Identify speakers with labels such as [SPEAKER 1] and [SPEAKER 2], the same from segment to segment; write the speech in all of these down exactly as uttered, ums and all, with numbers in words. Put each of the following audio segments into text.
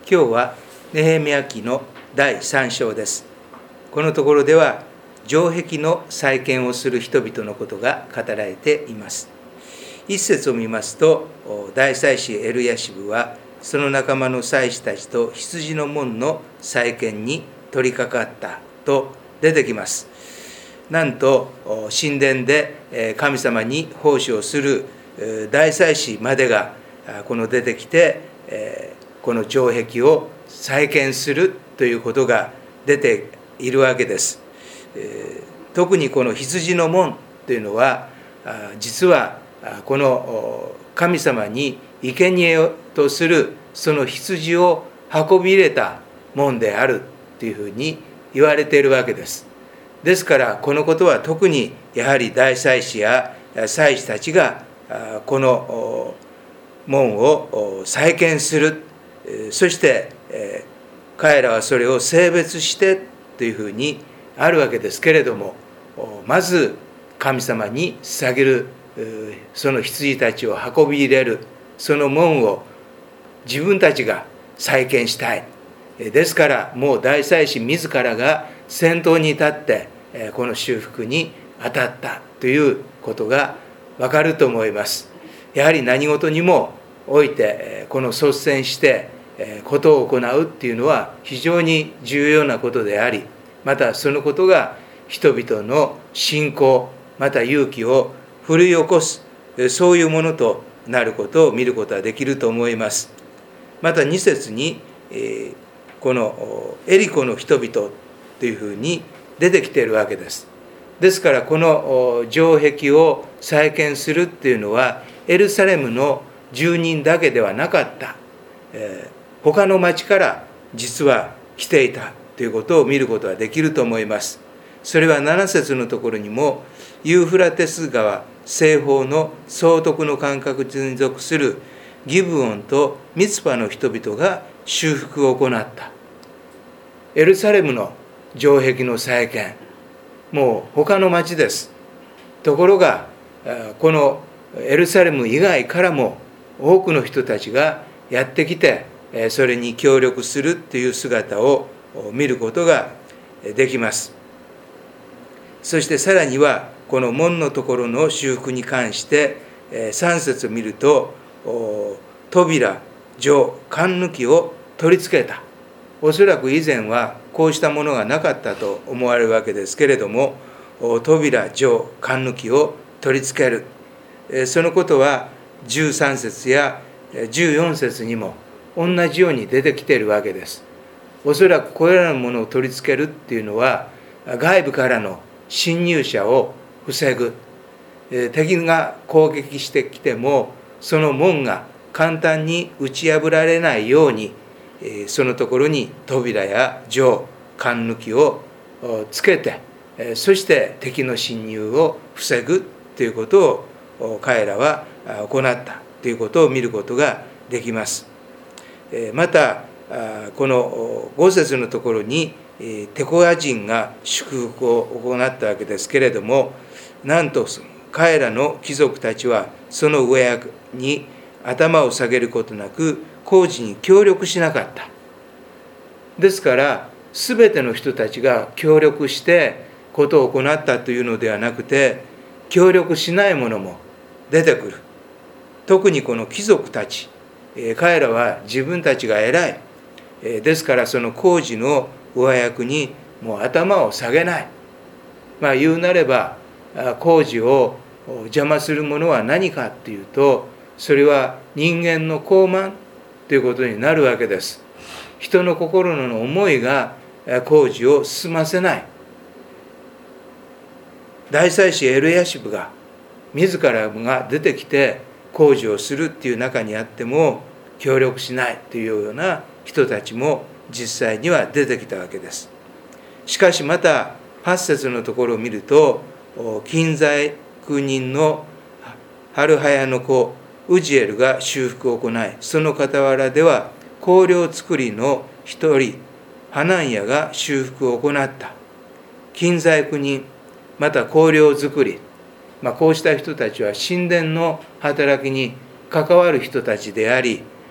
[SPEAKER 1] 今日はネヘミヤ記のだいさん章です。このところでは城壁の再建をする人々のことが語られています。一節を見ますと、大祭司エルヤシブはその仲間の祭司たちと羊の門の再建に取り掛かったと出てきます。なんと神殿で神様に奉仕をする大祭司までがこの出てきて、この城壁を再建するということが出ているわけです。特にこの羊の門というのは、実はこの神様に生贄とするその羊を運び入れた門であるというふうに言われているわけです。ですからこのことは特にやはり大祭司や祭司たちがこの門を再建する、そして彼らはそれを聖別してというふうにあるわけですけれども、まず神様に捧げるその羊たちを運び入れるその門を自分たちが再建したい。ですからもう大祭司自らが先頭に立ってこの修復に当たったということがわかると思います。やはり何事にもおいてこの率先してことを行うっていうのは非常に重要なことであり、またそのことが人々の信仰また勇気を奮い起こす、そういうものとなることを見ることができると思います。またに節にこのエリコの人々というふうに出てきているわけです。ですからこの城壁を再建するっていうのはエルサレムの住人だけではなかった、えー、他の町から実は来ていたということを見ることができると思います。それはなな節のところにもユーフラテス川西方の総督の管轄に属するギブオンとミツパの人々が修復を行った。エルサレムの城壁の再建、もう他の町です。ところがこのエルサレム以外からも多くの人たちがやってきてそれに協力するという姿を見ることができます。そしてさらにはこの門のところの修復に関してさん節を見ると、扉、錠、栓抜きを取り付けた。おそらく以前はこうしたものがなかったと思われるわけですけれども、扉、錠、栓抜きを取り付ける。そのことはじゅうさん節やじゅうよん節にも同じように出てきているわけです。おそらくこれらのものを取り付けるっていうのは外部からの侵入者を防ぐ。敵が攻撃してきてもその門が簡単に打ち破られないように、そのところに扉や錠、栓抜きをつけて、そして敵の侵入を防ぐということを彼らは行ったということを見ることができます。またこのご節のところにテコア人が祝福を行ったわけですけれども、なんと彼らの貴族たちはその上役に頭を下げることなく工事に協力しなかった。ですから全ての人たちが協力してことを行ったというのではなくて、協力しない者も出てくる。特にこの貴族たち、彼らは自分たちが偉い。ですからその工事の上役にもう頭を下げない。まあ言うなれば工事を邪魔するものは何かというと、それは人間の傲慢ということになるわけです。人の心の思いが工事を進ませない。大祭司エルヤシブが自らが出てきて工事をするっていう中にあっても協力しないというような人たちも実際には出てきたわけです。しかしまたはち節のところを見ると、近在国人のハルハヤの子ウジエルが修復を行い、その傍らでは香料作りの一人ハナンヤが修復を行った。近在国人、また香料作り、まあ、こうした人たちは神殿の働きに関わる人たちであり、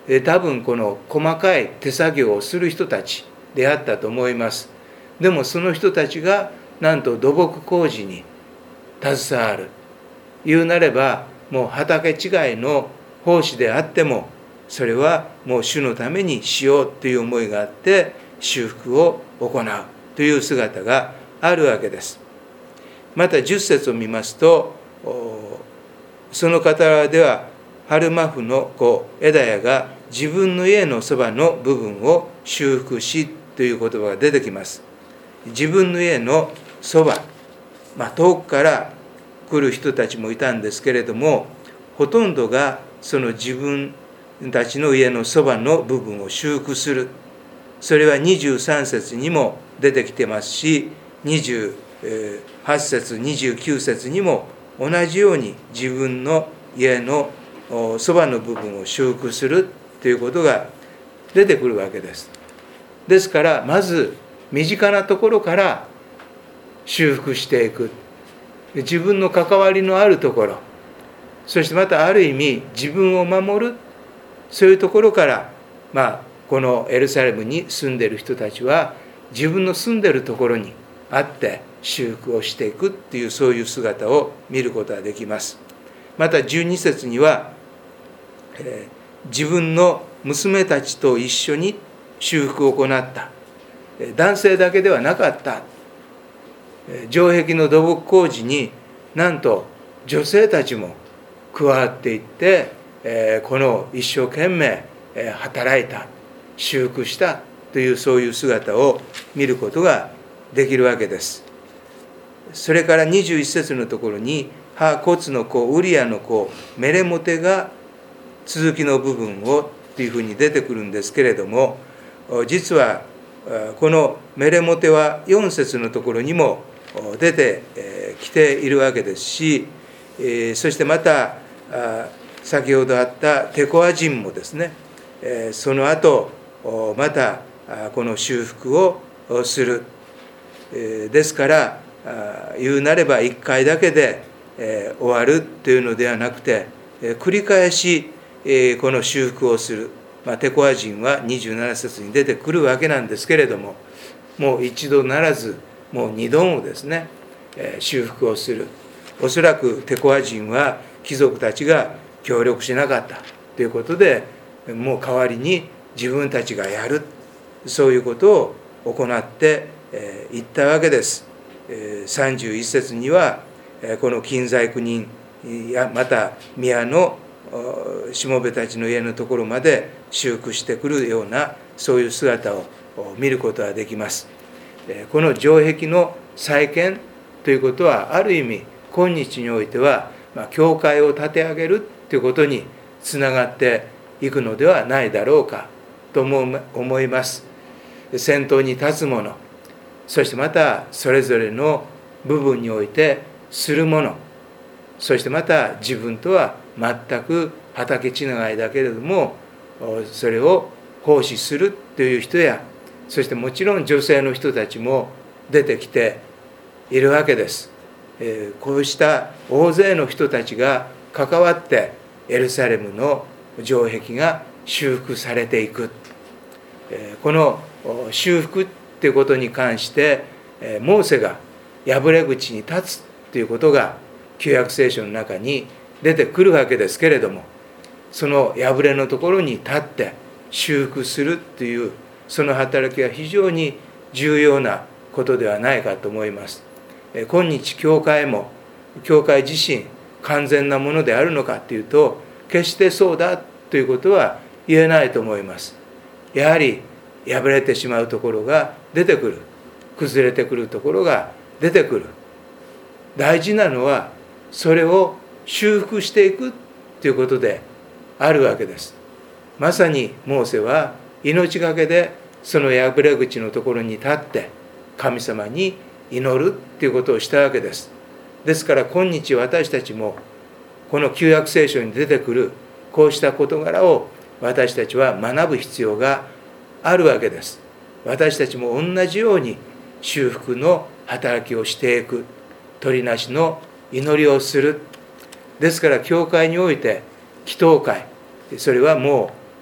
[SPEAKER 1] 多分この細かい手作業をする人たちであったと思います。でもその人たちがなんと土木工事に携わる。言うなればもう畑違いの奉仕であっても、それはもう主のためにしようという思いがあって修復を行うという姿があるわけです。またじゅっ節を見ますと、その傍らでは春マフの子エダヤが自分の家のそばの部分を修復しという言葉が出てきます。自分の家のそば、まあ、遠くから来る人たちもいたんですけれども、ほとんどがその自分たちの家のそばの部分を修復する。それはにじゅうさん節にも出てきてますし、にじゅうはち節、にじゅうきゅう節にも同じように自分の家のそばの部分を修復するということが出てくるわけです。ですからまず身近なところから修復していく。自分の関わりのあるところ、そしてまたある意味自分を守る、そういうところから、まあ、このエルサレムに住んでいる人たちは自分の住んでいるところにあって修復をしていくっていう、そういう姿を見ることができます。またじゅうに節には、えー、自分の娘たちと一緒に修復を行った。男性だけではなかった。城壁の土木工事になんと女性たちも加わっていって、えー、この一生懸命働いた、修復したという、そういう姿を見ることができるわけです。それからにじゅういち節のところに、ハコツの子ウリアの子メレモテが続きの部分をというふうに出てくるんですけれども、実はこのメレモテはよん節のところにも出てきているわけですし、そしてまた先ほどあったテコア人もですね、その後またこの修復をする。ですから言うなればいっかいだけで終わるというのではなくて、繰り返しこの修復をする。まあ、テコア人はにじゅうなな節に出てくるわけなんですけれども、もう一度ならずもう二度もですね、修復をする。おそらくテコア人は貴族たちが協力しなかったということで、もう代わりに自分たちがやる、そういうことを行っていったわけです。さんじゅういち節にはこの金細工人やまた宮のしもべたちの家のところまで修復してくるような、そういう姿を見ることができます。この城壁の再建ということは、ある意味今日においては教会を立て上げるということにつながっていくのではないだろうかと思います。先頭に立つ者、そしてまたそれぞれの部分においてするもの、そしてまた自分とは全く畑違いだけれどもそれを奉仕するという人や、そしてもちろん女性の人たちも出てきているわけです。こうした大勢の人たちが関わってエルサレムの城壁が修復されていく。この修復ということに関してモーセが破れ口に立つということが旧約聖書の中に出てくるわけですけれども、その破れのところに立って修復するというその働きは非常に重要なことではないかと思います。今日教会も教会自身完全なものであるのかというと、決してそうだということは言えないと思います。やはり破れてしまうところが出てくる、崩れてくるところが出てくる。大事なのはそれを修復していくということであるわけです。まさにモーセは命がけでその破れ口のところに立って神様に祈るということをしたわけです。ですから今日私たちもこの旧約聖書に出てくるこうした事柄を私たちは学ぶ必要があるわけです。私たちも同じように修復の働きをしていく、取りなしの祈りをする。ですから教会において祈祷会、それはもう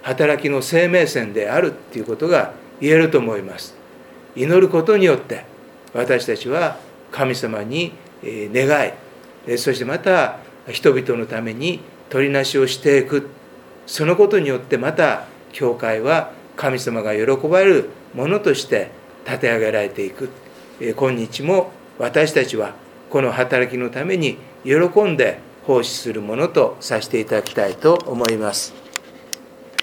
[SPEAKER 1] 働きの生命線であるということが言えると思います。祈ることによって私たちは神様に願い、そしてまた人々のために取りなしをしていく。そのことによってまた教会は神様が喜ばれるものとして立て上げられていく。今日も私たちはこの働きのために喜んで奉仕するものとさせていただきたいと思います。